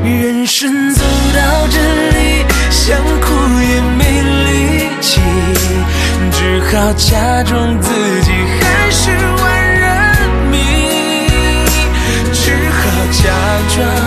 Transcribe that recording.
人生走到这里，想哭也没力气，只好假装自己还是万人迷，只好假装